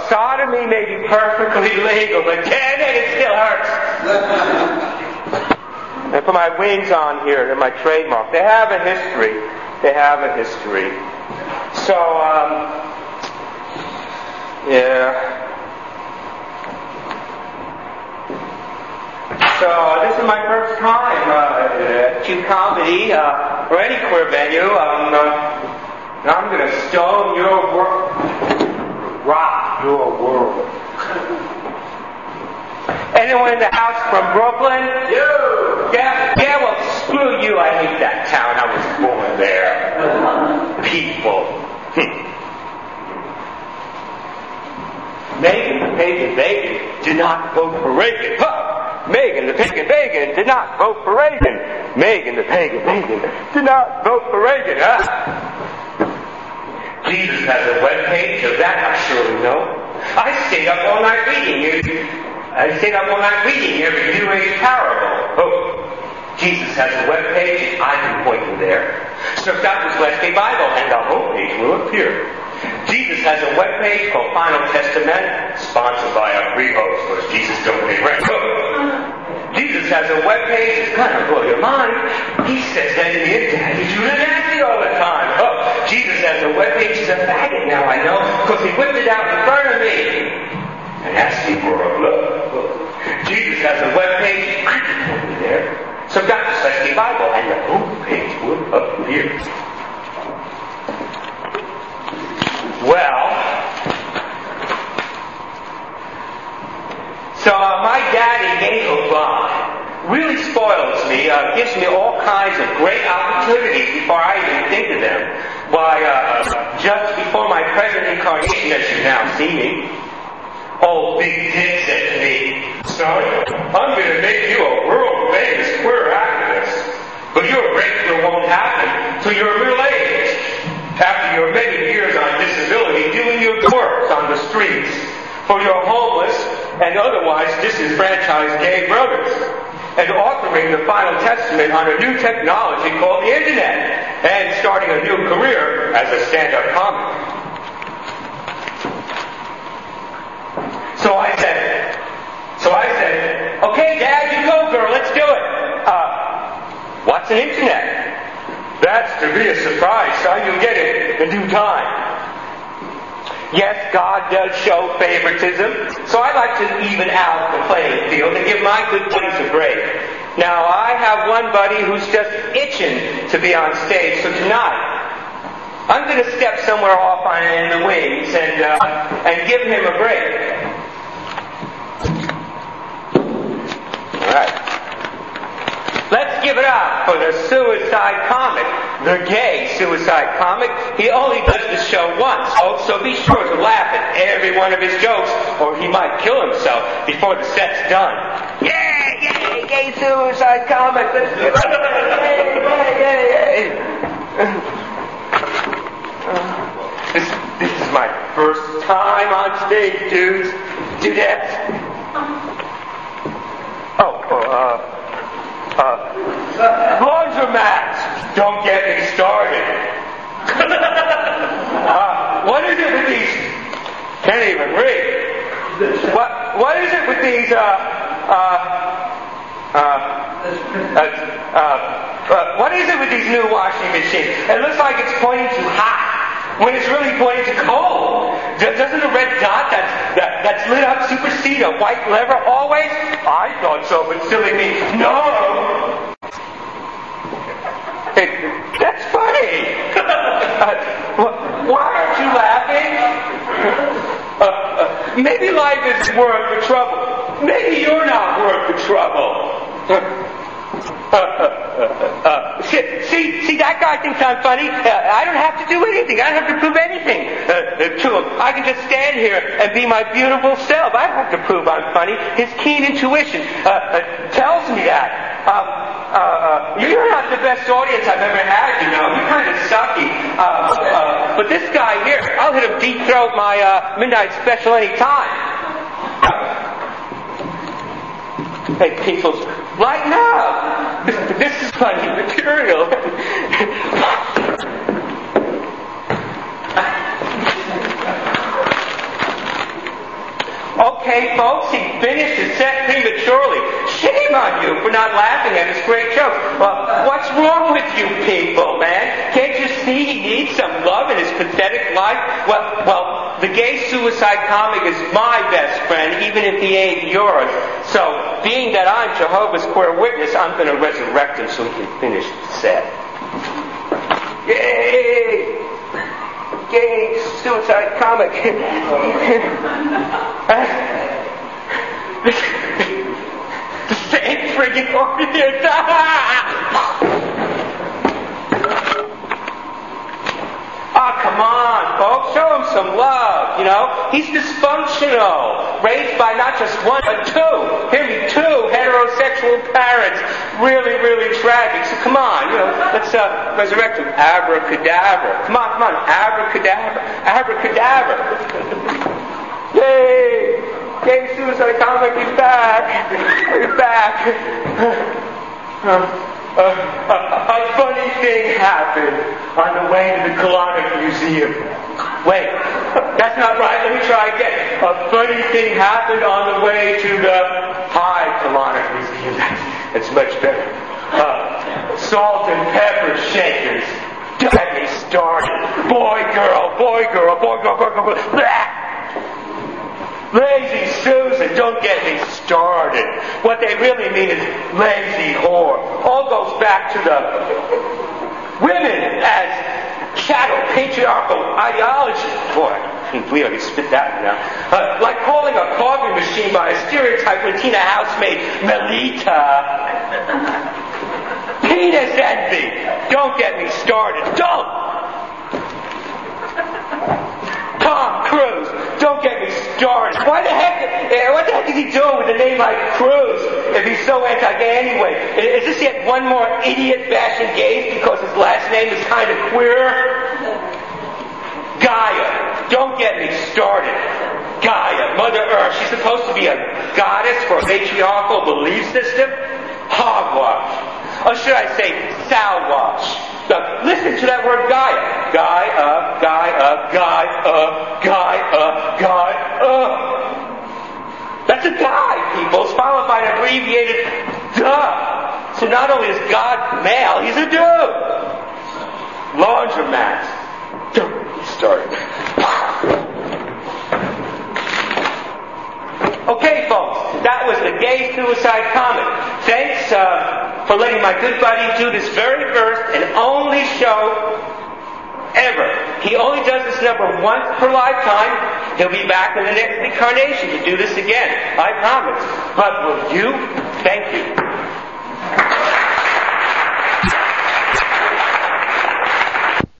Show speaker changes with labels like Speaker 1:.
Speaker 1: sodomy may be perfectly legal, but damn it, it still hurts. And put my wings on here, they're my trademark. They have a history. They have a history. So, yeah. So this is my first time at Q Comedy or any queer venue. I'm going to stone your world, rock your world. Anyone in the house from Brooklyn? You. Yeah. Well, screw you. I hate that town. I was born there. People. Megan the Pagan did not vote for Reagan. Megan the Pagan did not vote for Reagan. Megan the Pagan did not vote for Reagan. Jesus has a webpage, of that I surely know. I stayed up all night reading every New Age parable. Oh, Jesus has a webpage, and I've been pointing there. Search out the Celestial Bible, and the homepage will appear. Jesus has a webpage called Final Testament, sponsored by our free host, because Jesus don't pay rent. Jesus has a webpage, it's kind of blow your mind. He says that in the Daddy Judah Nasty all the time. Jesus has a webpage, he's a faggot now, I know, because he whipped it out in front of me. And asked me for a look. Jesus has a webpage, I can put it there. So got the Celestial Bible, and the homepage will appear. Well, so my daddy, Gabriel Bond, really spoils me, gives me all kinds of great opportunities before I even think of them. Why, just before my present incarnation, as you now see me, old Big Dick said to me, "Son, I'm going to make you a world-famous queer activist, but your breakthrough won't happen till you're middle age. After your many years on disability, doing your work on the streets for your homeless and otherwise disenfranchised gay brothers, and authoring the Final Testament on a new technology called the Internet, and starting a new career as a stand-up comic." So I said, "Okay, Dad, you go, girl, let's do it." What's an Internet? That's to be a surprise, son. You'll get it in due time. Yes, God does show favoritism, so I like to even out the playing field and give my good buddies a break. Now, I have one buddy who's just itching to be on stage, so tonight I'm going to step somewhere off in the wings and give him a break. All right. Let's give it up for the suicide comic, the gay suicide comic. He only does the show once, so be sure to laugh at every one of his jokes, or he might kill himself before the set's done. Yay, gay suicide comic. Let's give it up. Yay. This is my first time on stage, dudettes. Laundromats! Don't get me started. What is it with these? Can't even read. What is it with these? What is it with these new washing machines? It looks like it's pointing to hot when it's really pointing to cold. Doesn't a red dot that's lit up supersede a white lever always? I thought so, but silly me. No! That's funny! Why aren't you laughing? Maybe life isn't worth the trouble. Maybe you're not worth the trouble. See, that guy thinks I'm funny. I don't have to do anything. I don't have to prove anything to him. I can just stand here and be my beautiful self. I don't have to prove I'm funny. His keen intuition tells me that. You're not the best audience I've ever had, you know. You're kind of sucky. But this guy here, I'll hit him deep throat my midnight special any time. Hey, people, lighten up. This is funny material. Okay, folks, he finished his set prematurely. Shame on you for not laughing at his great jokes. Well, what's wrong with you people, man? Can't you see he needs some love in his pathetic life? Well, the gay suicide comic is my best friend, even if he ain't yours. So, being that I'm Jehovah's Queer Witness, I'm going to resurrect him so he can finish the set. Yay! Gay suicide comic. The same friggin' audience. Come on, folks. Show him some love, you know. He's dysfunctional. Raised by not just one, but two. Hear me, two heterosexual parents. Really, really tragic. So come on, you know, let's resurrect him. Abracadabra. Come on. Abracadabra. Abracadabra. Yay! Gay suicide comic, he's back. He's back. A funny thing happened on the way to the Colonic Museum. Wait, that's not right. Let me try again. A funny thing happened on the way to the High Colonic Museum. That's much better. Salt and pepper shakers. Don't get me started. Boy, girl. Blah! Lazy Susan, don't get me started. What they really mean is lazy whore. All goes back to the women as chattel patriarchal ideology. Boy, we ought to spit that one out. Like calling a coffee machine by a stereotype Latina housemaid Melita. Penis envy. Don't get me started. Don't. Tom Cruise, don't get me started. What the heck is he doing with a name like Cruise if he's so anti-gay anyway? Is this yet one more idiot bashing gays because his last name is kind of queer? Gaia, don't get me started. Gaia, Mother Earth, she's supposed to be a goddess for a matriarchal belief system? Hogwash. Or should I say, salwash? Now, listen to that word Gaia. Gaia. That's a guy, people. It's followed by an abbreviated duh. So not only is God male, he's a dude. Laundromats. Don't start. Okay, folks, that was the Gay Suicide Comic. Thanks for letting my good buddy do this very first and only show ever. He only does this number once per lifetime. He'll be back in the next incarnation to do this again. I promise. But will you? Thank you.